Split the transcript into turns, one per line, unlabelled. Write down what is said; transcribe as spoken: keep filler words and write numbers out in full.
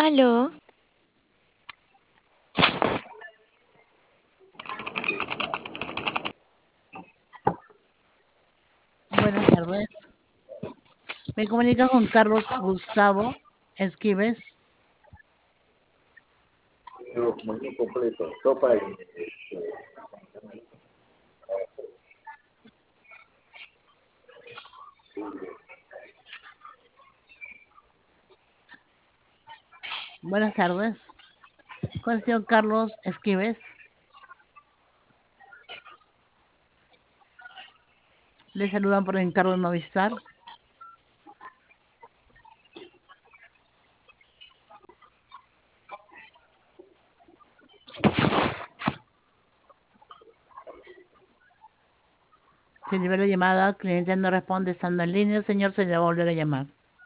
Aló,
Buenas tardes. Me comunica con Carlos Gustavo Esquives.
completo. Sopa y
Buenas tardes. Con el señor Carlos Esquives. Le saludan por encargo de Movistar. Se lleva la llamada, cliente no responde estando en línea, señor, se le va a volver a llamar.